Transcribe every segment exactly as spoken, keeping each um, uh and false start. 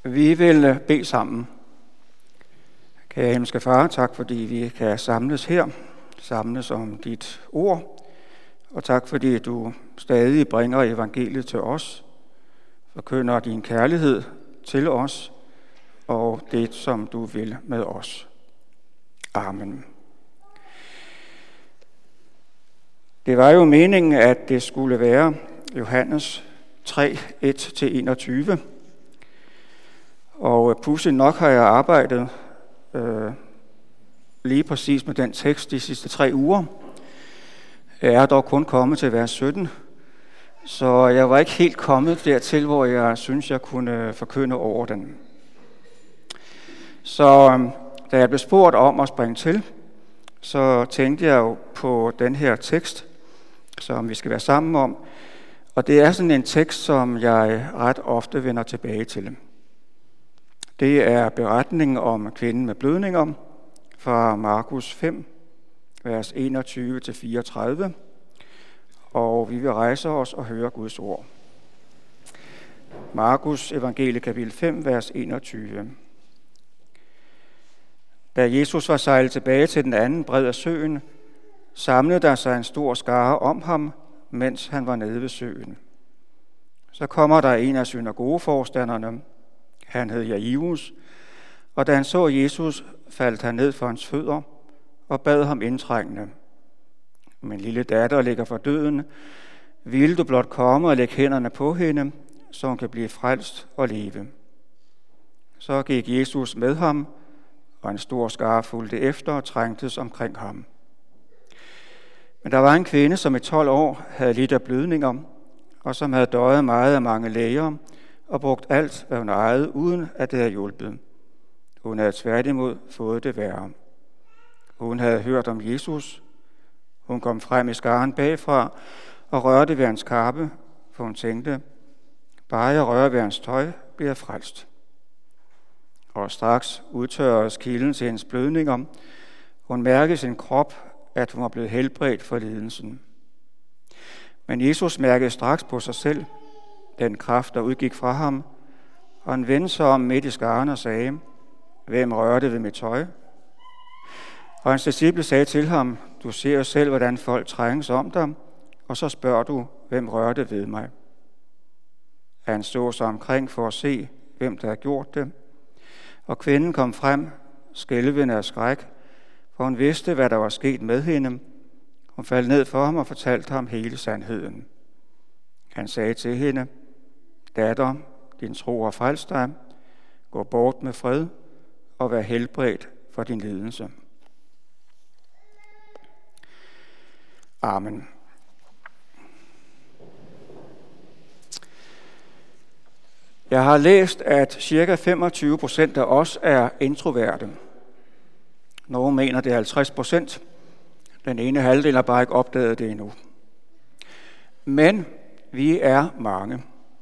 Vi vil bede sammen. Kære himmelske Far, tak fordi vi kan samles her, samles om dit ord, og tak fordi du stadig bringer evangeliet til os, forkynder din kærlighed til os, og det, som du vil med os. Amen. Det var jo meningen, at det skulle være Johannes tre, et til enogtyve. Og pudsigt nok har jeg arbejdet øh, lige præcis med den tekst de sidste tre uger. Jeg er dog kun kommet til vers sytten, så jeg var ikke helt kommet dertil, hvor jeg synes, jeg kunne forkynde over den. Så øh, da jeg blev spurgt om at springe til, så tænkte jeg jo på den her tekst, som vi skal være sammen om. Og det er sådan en tekst, som jeg ret ofte vender tilbage til. Det er beretningen om kvinden med blødninger fra Markus fem, vers enogtyve til fireogtredive. Og vi vil rejse os og høre Guds ord. Markus evangelie kapitel fem, vers enogtyve. Da Jesus var sejlet tilbage til den anden bred af søen, samlede der sig en stor skare om ham, mens han var nede ved søen. Så kommer der en af synagogeforstanderne. Han hed Jairus, og da han så Jesus, faldt han ned for hans fødder og bad ham indtrængende. Min lille datter ligger for døden. Vil du blot komme og lægge hænderne på hende, så hun kan blive frelst og leve? Så gik Jesus med ham, og en stor skare fulgte efter og trængtes omkring ham. Men der var en kvinde, som i tolv år havde lidt af blødninger, og som havde døjet meget af mange læger, og brugt alt, hvad hun ejede, uden at det havde hjulpet. Hun havde tværtimod fået det værre. Hun havde hørt om Jesus. Hun kom frem i skaren bagfra og rørte ved hans kappe, for hun tænkte, bare jeg rører ved hans tøj, bliver jeg frelst. Og straks udtørredes kilden til hendes blødninger. Hun mærkede i sin krop, at hun var blevet helbredt for lidelsen. Men Jesus mærkede straks på sig selv den kraft, der udgik fra ham, og han vendte sig om midt i skaren og sagde, hvem rørte ved mit tøj? Og hans disciple sagde til ham, du ser jo selv, hvordan folk trænges om dig, og så spørger du, hvem rørte ved mig? Han så sig omkring for at se, hvem der havde gjort det, og kvinden kom frem, skælvende af skræk, for hun vidste, hvad der var sket med hende. Hun faldt ned for ham og fortalte ham hele sandheden. Han sagde til hende, datter, din tro har frelst dig. Gå bort med fred og vær helbredt for din lidelse. Amen. Jeg har læst, at ca. femogtyve procent af os er introverte. Nogle mener, det er halvtreds procent. Den ene halvdel har bare ikke opdaget det endnu. Men vi er mange.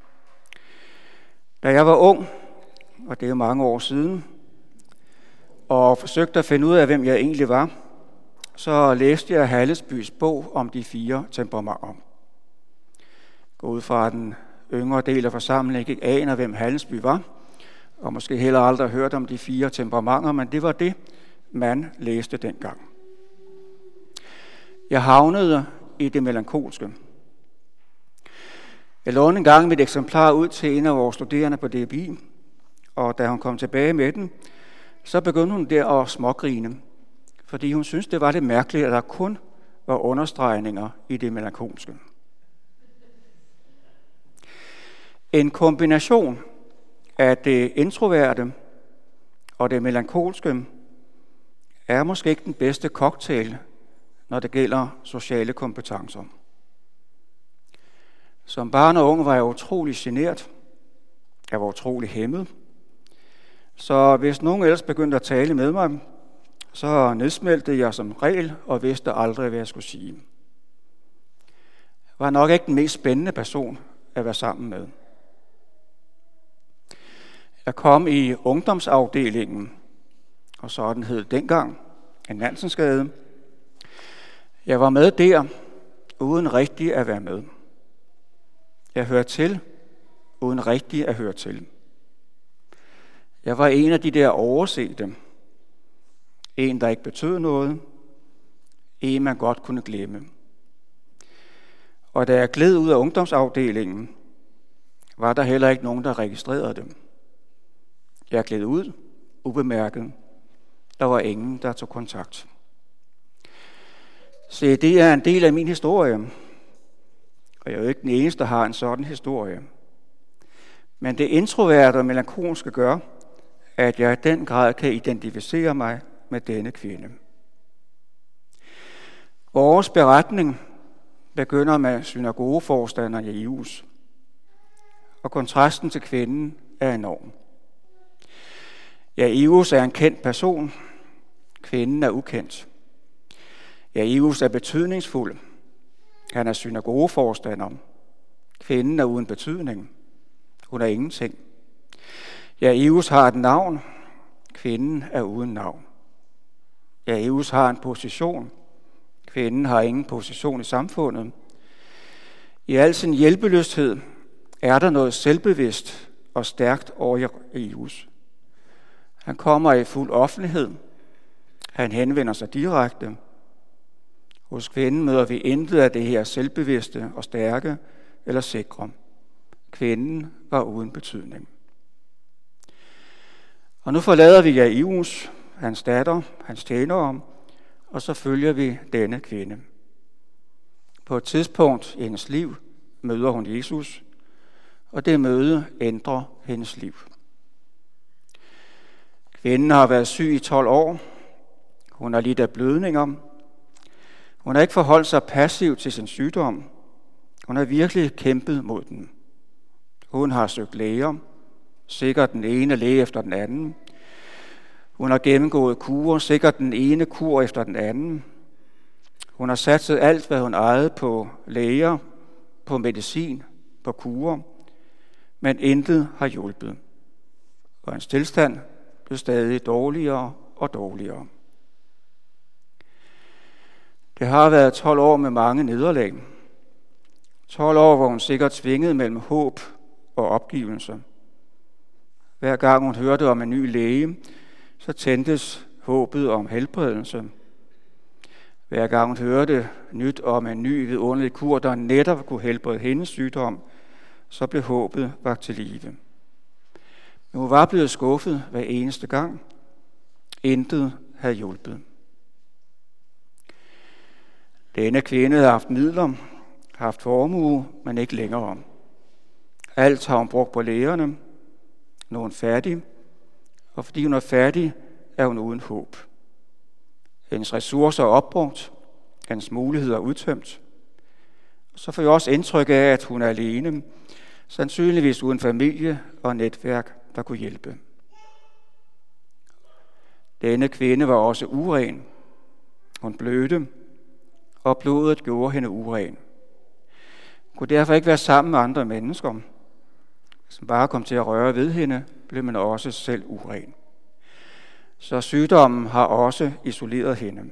Da jeg var ung, og det er mange år siden, og forsøgte at finde ud af, hvem jeg egentlig var, så læste jeg Hallesbys bog om de fire temperamenter. Gå ud fra den yngre del af forsamlingen ikke aner, hvem Hallesby var, og måske heller aldrig hørt om de fire temperamenter, men det var det, man læste dengang. Jeg havnede i det melankolske. Jeg lånte en gang mit eksemplar ud til en af vores studerende på D B I, og da hun kom tilbage med den, så begyndte hun der at smågrine, fordi hun syntes, det var lidt mærkeligt, at der kun var understregninger i det melankolske. En kombination af det introverte og det melankolske er måske ikke den bedste cocktail, når det gælder sociale kompetencer. Som barn og ung var jeg utrolig genert. Jeg var utrolig hæmmet. Så hvis nogen ellers begyndte at tale med mig, så nedsmeltede jeg som regel og vidste aldrig, hvad jeg skulle sige. Jeg var nok ikke den mest spændende person at være sammen med. Jeg kom i ungdomsafdelingen, og sådan hed dengang, en Nansensgade. Jeg var med der, uden rigtig at være med. Jeg hørte til, uden rigtig at høre til. Jeg var en af de der oversete. En, der ikke betød noget. En, man godt kunne glemme. Og da jeg gled ud af ungdomsafdelingen, var der heller ikke nogen, der registrerede dem. Jeg gled ud, ubemærket. Der var ingen, der tog kontakt. Se, det er en del af min historie. Og jeg er jo ikke den eneste, der har en sådan historie. Men det introverte og melankolske gør, at jeg i den grad kan identificere mig med denne kvinde. Vores beretning begynder med synagogeforstanderen Jairus, og kontrasten til kvinden er enorm. Jairus er en kendt person, kvinden er ukendt. Jairus er betydningsfuld, han er synagogeforstander, kvinden er uden betydning, hun er ingenting. Jairus har et navn, kvinden er uden navn. Jairus har en position, kvinden har ingen position i samfundet. I al sin hjælpeløshed er der noget selvbevidst og stærkt over Jairus. Han kommer i fuld offentlighed. Han henvender sig direkte. Hos kvinden møder vi intet af det her selvbevidste og stærke eller sikre. Kvinden var uden betydning. Og nu forlader vi Jairus, hans datter, hans tjenere, og så følger vi denne kvinde. På et tidspunkt i hendes liv møder hun Jesus, og det møde ændrer hendes liv. Kvinden har været syg i tolv år. Hun har lidt af blødninger. Hun har ikke forholdt sig passivt til sin sygdom. Hun har virkelig kæmpet mod den. Hun har søgt læger, sikkert den ene læge efter den anden. Hun har gennemgået kurer, sikkert den ene kur efter den anden. Hun har satset alt, hvad hun ejede på læger, på medicin, på kurer, men intet har hjulpet. Og hans tilstand blev stadig dårligere og dårligere. Det har været tolv år med mange nederlag. tolv år, hvor hun sikkert svingede mellem håb og opgivelse. Hver gang hun hørte om en ny læge, så tændtes håbet om helbredelse. Hver gang hun hørte nyt om en ny vidunderlig kur, der netop kunne helbrede hendes sygdom, så blev håbet vakt til live. Men hun var blevet skuffet hver eneste gang. Intet havde hjulpet. Denne kvinde havde haft midler, haft formue, men ikke længere. Alt har hun brugt på lægerne. Nu er hun fattig, og fordi hun er fattig, er hun uden håb. Hendes ressourcer er opbrugt, hendes muligheder er udtømt. Så får jeg også indtryk af, at hun er alene, sandsynligvis uden familie og netværk, der kunne hjælpe. Denne kvinde var også uren. Hun blødte, og blodet gjorde hende uren. Hun kunne derfor ikke være sammen med andre mennesker. Hvis man bare kom til at røre ved hende, blev man også selv uren. Så sygdommen har også isoleret hende.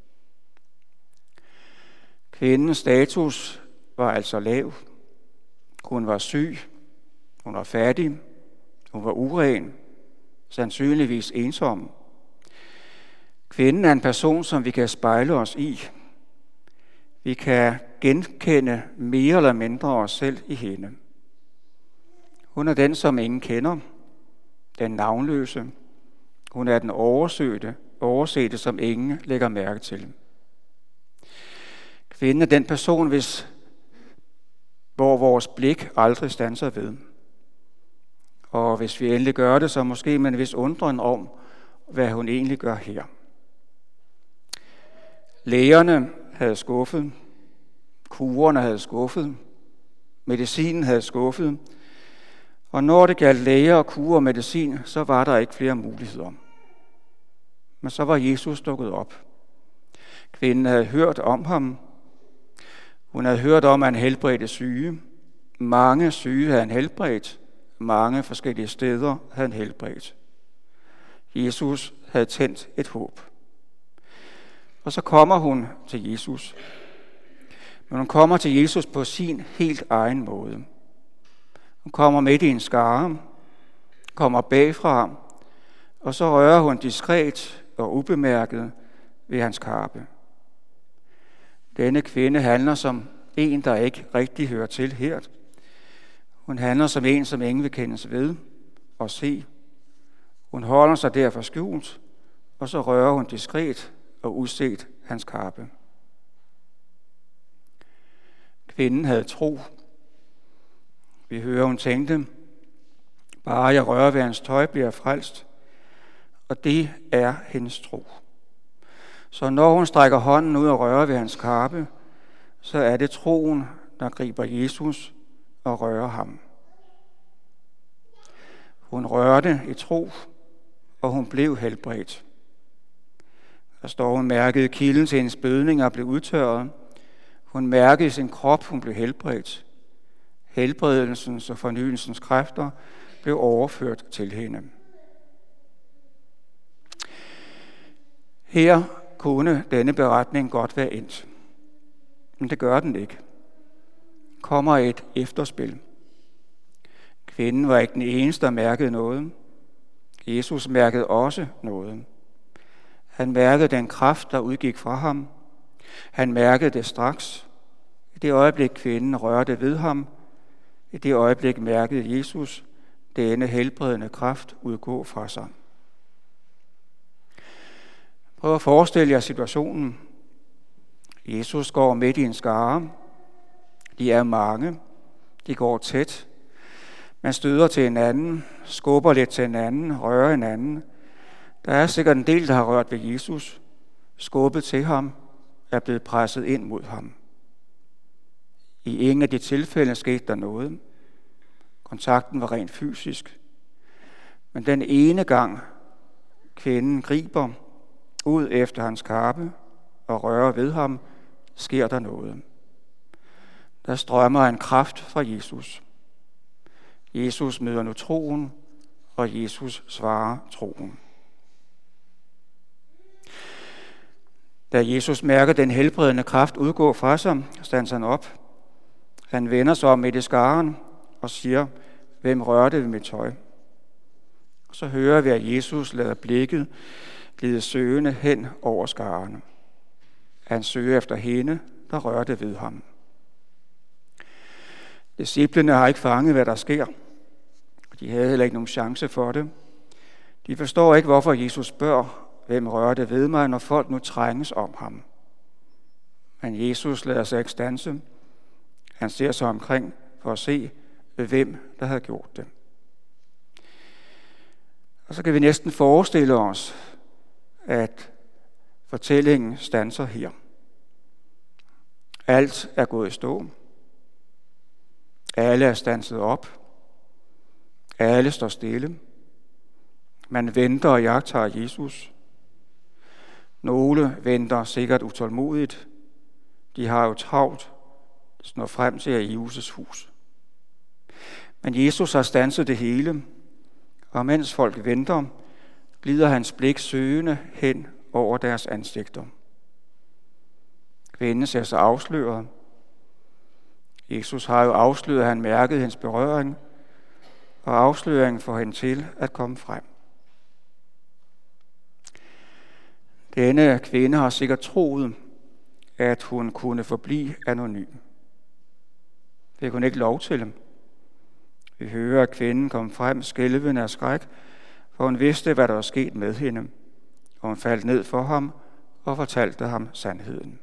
Kvindens status var altså lav. Hun var syg, hun var fattig, hun var uren, sandsynligvis ensom. Kvinden er en person, som vi kan spejle os i. Vi kan genkende mere eller mindre os selv i hende. Hun er den, som ingen kender, den navnløse. Hun er den oversøgte, oversete, som ingen lægger mærke til. Kvinden er den person, hvis, hvor vores blik aldrig standser ved. Og hvis vi endelig gør det, så måske med en vis undren om, hvad hun egentlig gør her. Lægerne havde skuffet, kurerne havde skuffet, medicinen havde skuffet, og når det galt læger og kurer og medicin, så var der ikke flere muligheder. Men så var Jesus dukket op. Kvinden havde hørt om ham. Hun havde hørt om, at han helbredte syge. Mange syge havde han helbredt. Mange forskellige steder havde han helbredt. Jesus havde tændt et håb. Og så kommer hun til Jesus. Men hun kommer til Jesus på sin helt egen måde. Hun kommer midt i en skare, kommer bagfra ham, og så rører hun diskret og ubemærket ved hans kappe. Denne kvinde handler som en, der ikke rigtig hører til her. Hun handler som en, som ingen vil kendes ved og se. Hun holder sig derfor skjult, og så rører hun diskret og uset hans kappe. Kvinden havde tro. Vi hører, hun tænkte, bare jeg rører ved hans tøj, bliver jeg frelst. Og det er hendes tro. Så når hun strækker hånden ud og rører ved hans kappe, så er det troen, der griber Jesus og rører ham. Hun rørte i tro, og hun blev helbredt. Der står, hun mærkede kilden til hendes blødninger blev udtørret. Hun mærkede i sin krop, hun blev helbredt. Helbredelsens og fornyelsens kræfter blev overført til hende. Her kunne denne beretning godt være endt. Men det gør den ikke. Kommer et efterspil. Kvinden var ikke den eneste, der mærkede noget. Jesus mærkede også noget. Han mærkede den kraft, der udgik fra ham. Han mærkede det straks. I det øjeblik, kvinden rørte ved ham, i det øjeblik mærkede Jesus denne helbredende kraft udgå fra sig. Prøv at forestille jer situationen. Jesus går midt i en skare. De er mange. De går tæt. Man støder til hinanden, skubber lidt til hinanden, rører hinanden. Der er sikkert en del, der har rørt ved Jesus, skubbet til ham, er blevet presset ind mod ham. I ingen af de tilfælde skete der noget. Kontakten var rent fysisk. Men den ene gang, kvinden griber ud efter hans kappe og rører ved ham, sker der noget. Der strømmer en kraft fra Jesus. Jesus møder nu troen, og Jesus svarer troen. Da Jesus mærker den helbredende kraft udgå fra sig, standser han op. Han vender sig om midt i skaren og siger, hvem rørte ved mit tøj? Og så hører vi, at Jesus lader blikket glide søgende hen over skaren. Han søger efter hende, der rørte ved ham. Disciplene har ikke fanget, hvad der sker. De havde heller ikke nogen chance for det. De forstår ikke, hvorfor Jesus spørger, hvem rørte ved mig, når folk nu trænges om ham. Men Jesus lader sig ikke standse. Han ser sig omkring for at se, hvem der havde gjort det. Og så kan vi næsten forestille os, at fortællingen standser her. Alt er gået i stå. Alle er standset op. Alle står stille. Man venter og jagter Jesus. Nogle venter sikkert utålmodigt. De har jo travlt, når frem til Jesus' hus. Men Jesus har standset det hele, og mens folk venter, glider hans blik søgende hen over deres ansigter. Kvinden ser sig afsløret. Jesus har jo afsløret, at han mærkede hendes berøring, og afsløringen får hende til at komme frem. Denne kvinde har sikkert troet, at hun kunne forblive anonym. Det kunne ikke lov til. Vi hører, at kvinden kom frem skælvende af skræk, for hun vidste, hvad der var sket med hende, og hun faldt ned for ham og fortalte ham sandheden.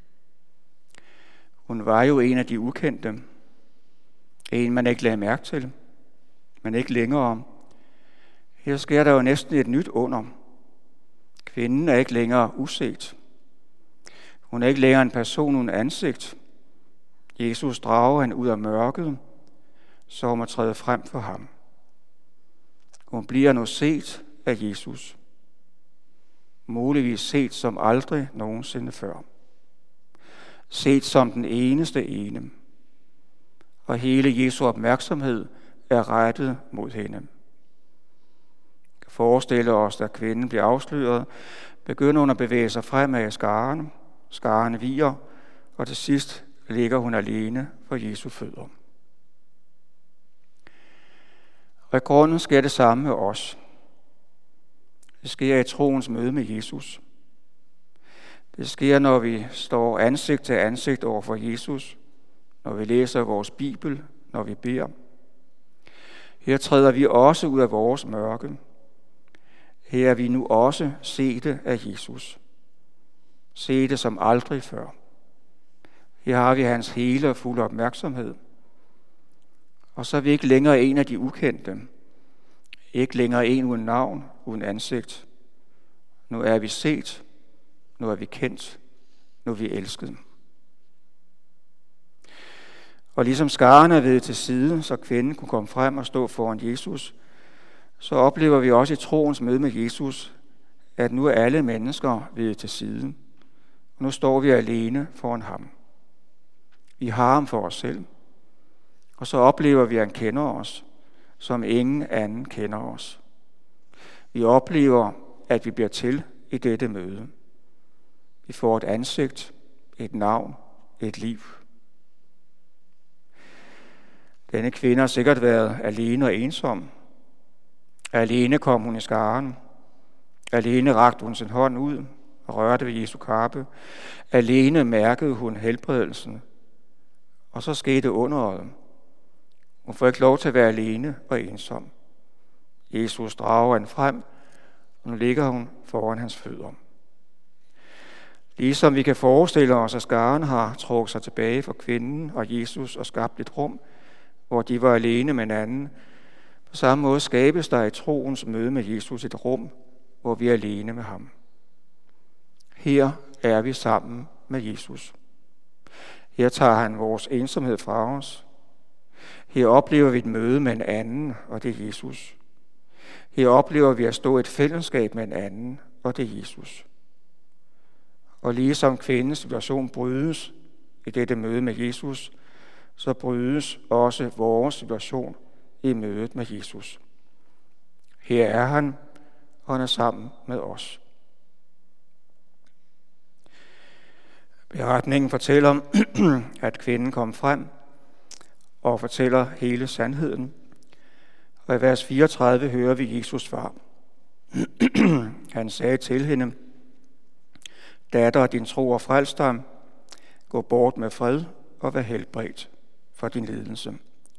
Hun var jo en af de ukendte, en man ikke lagde mærke til, men ikke længere om. Her sker der jo næsten et nyt under. Kvinden er ikke længere uset. Hun er ikke længere en person uden ansigt. Jesus drager hende ud af mørket, så hun må træde frem for ham. Hun bliver nu set af Jesus. Muligvis set som aldrig nogensinde før. Set som den eneste ene. Og hele Jesu opmærksomhed er rettet mod hende. Vi kan forestille os, at kvinden bliver afsløret, begynder hun at bevæge sig fremad i skaren. Skaren viger, og til sidst ligger hun alene for Jesu fødder. Og i grunden sker det samme med os. Det sker i troens møde med Jesus. Det sker, når vi står ansigt til ansigt over for Jesus, når vi læser vores Bibel, når vi beder. Her træder vi også ud af vores mørke. Her er vi nu også sete af Jesus. Sete som aldrig før. Her har vi hans hele og fulde opmærksomhed. Og så er vi ikke længere en af de ukendte. Ikke længere en uden navn, uden ansigt. Nu er vi set. Nu er vi kendt. Nu er vi elsket. Og ligesom skaren er vedet til side, så kvinden kunne komme frem og stå foran Jesus, så oplever vi også i troens møde med Jesus, at nu er alle mennesker vedet til side. Og nu står vi alene foran ham. Vi har ham for os selv. Og så oplever vi, at han kender os, som ingen anden kender os. Vi oplever, at vi bliver til i dette møde. Vi får et ansigt, et navn, et liv. Denne kvinde har sikkert været alene og ensom. Alene kom hun i skaren. Alene rakte hun sin hånd ud og rørte ved Jesu kappe. Alene mærkede hun helbredelsen. Og så skete underet. Hun får ikke lov til at være alene og ensom. Jesus drager hende frem, og nu ligger hun foran hans fødder. Ligesom vi kan forestille os, at skaren har trukket sig tilbage fra kvinden og Jesus og skabt et rum, hvor de var alene med hinanden. På samme måde skabes der i troens møde med Jesus et rum, hvor vi er alene med ham. Her er vi sammen med Jesus. Her tager han vores ensomhed fra os. Her oplever vi et møde med en anden, og det er Jesus. Her oplever vi at stå i et fællesskab med en anden, og det er Jesus. Og ligesom kvindens situation brydes i dette møde med Jesus, så brydes også vores situation i mødet med Jesus. Her er han, og han er sammen med os. Beretningen fortæller, at kvinden kom frem og fortæller hele sandheden. Og i vers fireogtredive hører vi Jesus svar. Han sagde til hende, datter, din tro og frelst dig, gå bort med fred og vær helbredt for din lidelse.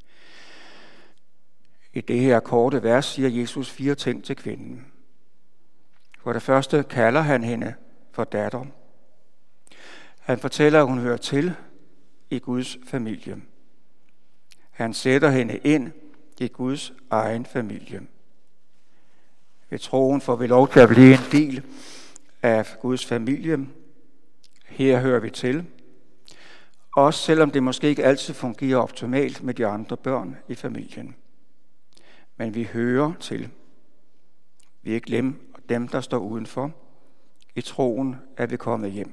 I det her korte vers siger Jesus fire ting til kvinden. For det første kalder han hende for datter. Han fortæller, at hun hører til i Guds familie. Han sætter hende ind i Guds egen familie. Ved troen får vi lov til at blive en del af Guds familie. Her hører vi til. Også selvom det måske ikke altid fungerer optimalt med de andre børn i familien. Men vi hører til. Vi er ikke dem, dem der står udenfor. I troen er vi kommet hjem.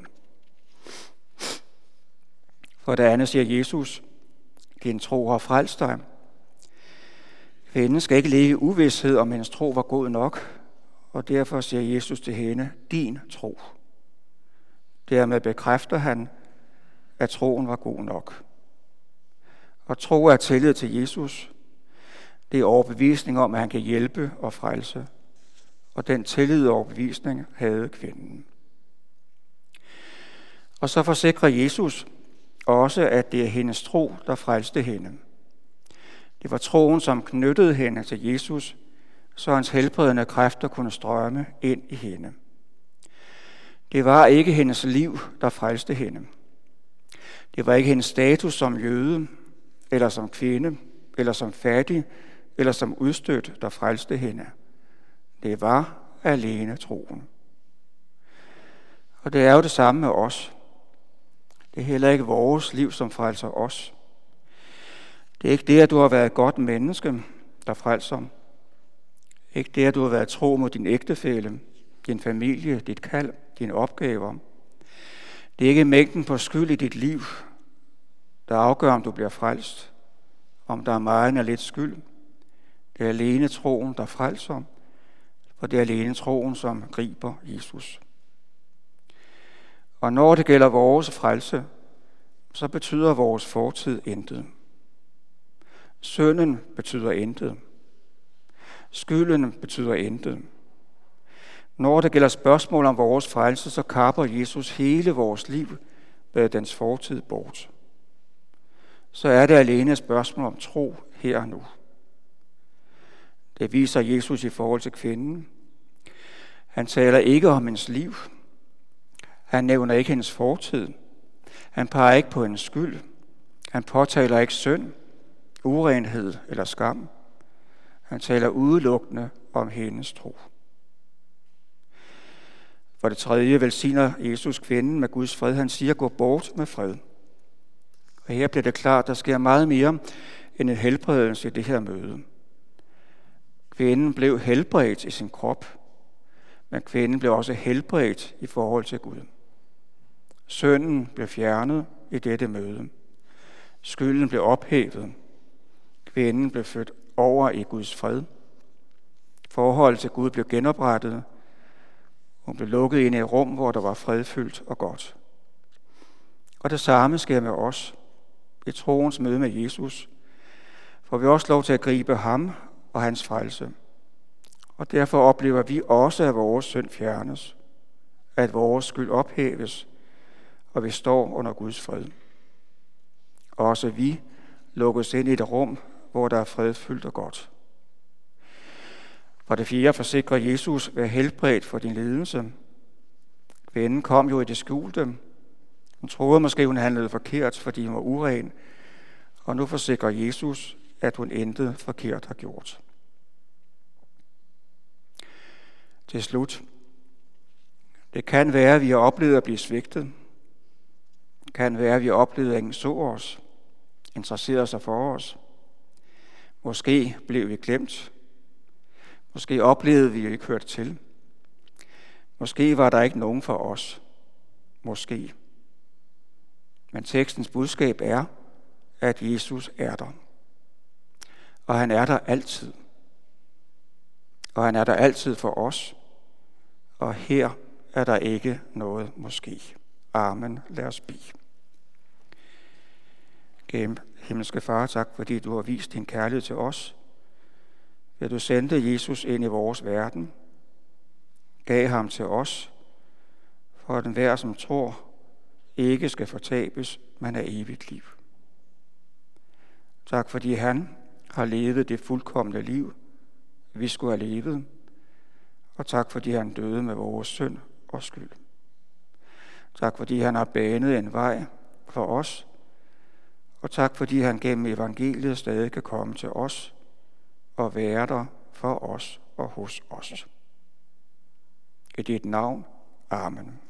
For det andet siger Jesus, din tro har frelst dig. Kvinden skal ikke leve i uvished, om hendes tro var god nok, og derfor siger Jesus til hende, din tro. Dermed bekræfter han, at troen var god nok. Og tro er tillid til Jesus. Det er overbevisning om, at han kan hjælpe og frelse. Og den tillid og overbevisning havde kvinden. Og så forsikrer Jesus også, at det er hendes tro, der frelste hende. Det var troen, som knyttede hende til Jesus, så hans helbredende kræfter kunne strømme ind i hende. Det var ikke hendes liv, der frelste hende. Det var ikke hendes status som jøde, eller som kvinde, eller som fattig, eller som udstødt, der frelste hende. Det var alene troen. Og det er jo det samme med os. Det er heller ikke vores liv, som frelser os. Det er ikke det, at du har været et godt menneske, der frelser. Ikke det, at du har været tro mod din ægtefælle, din familie, dit kald, dine opgaver. Det er ikke mængden på skyld i dit liv, der afgør, om du bliver frelst. Om der er meget eller lidt skyld. Det er alene troen, der frelser, for det er alene troen, som griber Jesus. Og når det gælder vores frelse, så betyder vores fortid intet. Synden betyder intet. Skylden betyder intet. Når det gælder spørgsmål om vores frelse, så kapper Jesus hele vores liv med dens fortid bort. Så er det alene et spørgsmål om tro her og nu. Det viser Jesus i forhold til kvinden. Han taler ikke om hendes liv. Han nævner ikke hendes fortid. Han peger ikke på hendes skyld. Han påtaler ikke synd, urenhed eller skam. Han taler udelukkende om hendes tro. For det tredje velsigner Jesus kvinden med Guds fred. Han siger, gå bort med fred. Og her bliver det klart, at der sker meget mere end en helbredelse i det her møde. Kvinden blev helbredt i sin krop, men kvinden blev også helbredt i forhold til Gud. Synden blev fjernet i dette møde. Skylden blev ophævet. Kvinden blev ført over i Guds fred. Forholdet til Gud blev genoprettet. Hun blev lukket ind i et rum, hvor der var fredfyldt og godt. Og det samme sker med os i troens møde med Jesus. For vi også lov til at gribe ham og hans frelse. Og derfor oplever vi også, at vores synd fjernes, at vores skyld ophæves, og vi står under Guds fred. Også vi lukkes ind i et rum, hvor der er fredfyldt og godt. For det fjerde forsikrer Jesus, vær helbredt for din lidelse. Kvinden kom jo i det skjulte. Hun troede måske, hun handlede forkert, fordi hun var uren. Og nu forsikrer Jesus, at hun intet forkert har gjort. Til slut. Det kan være, at vi har oplevet at blive svigtet. Det kan være, at vi har oplevet, at ingen så os, interesserede sig for os. Måske blev vi glemt. Måske oplevede vi, at vi ikke hørte til. Måske var der ikke nogen for os. Måske. Men tekstens budskab er, at Jesus er der. Og han er der altid. Og han er der altid for os. Og her er der ikke noget måske. Amen. Lad os bede. Gennem himmelske Far, tak fordi du har vist din kærlighed til os. Ved du sendte Jesus ind i vores verden, gav ham til os, for at enhver, som tror, ikke skal fortabes, men have evigt liv. Tak fordi han har levet det fuldkomne liv, vi skulle have levet, og tak fordi han døde med vores synd og skyld. Tak fordi han har banet en vej for os, og tak fordi han gennem evangeliet stadig kan komme til os og være der for os og hos os. I dit navn. Amen.